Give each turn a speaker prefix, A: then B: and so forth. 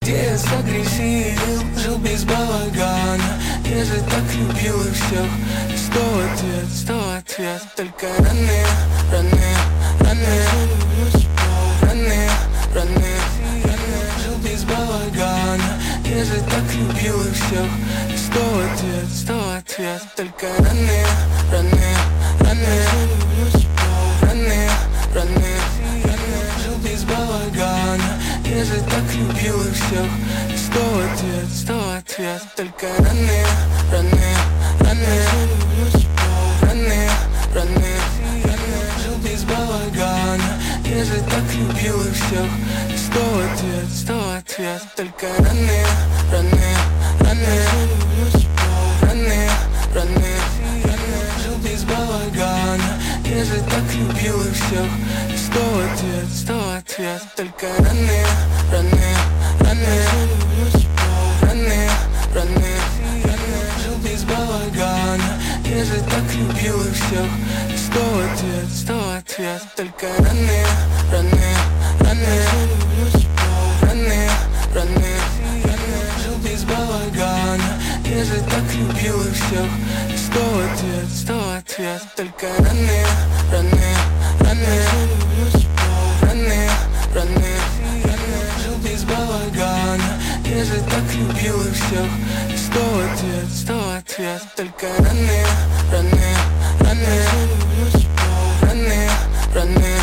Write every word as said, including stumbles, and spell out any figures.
A: где я согрешил, жил без балагана. Я же так любил их всех. И сто ответ, сто ответ, только раны, раны, раны, раны, раны, жил без балагана. Я же так любил их всех. И сто ответ, сто ответ, только раны, раны, раны, раны, раны, жил без балагана. Я же так любил их всех. И сто ответ, сто ответ, только раны, раны, раны, раны, раны, жил без балагана. Я же так любил их всех. И сто ответ, сто ответ, только раны, раны, раны, раны, раны, жил без балагана. Я же так любил их всех. И сто ответ, сто ответ, только раны, раны, раны, раны, раны, жил без балагана. Я же так любил их всех. И сто ответ, сто ответ, только раны, раны, раны, раны, раны, жил без балагана. Я же так любил их всех. И сто ответ, сто ответ, только раны, раны, раны, раны, раны, жил без балагана. Я же так любил их всех. И сто ответ, сто ответ, только раны, раны, раны, раны, раны,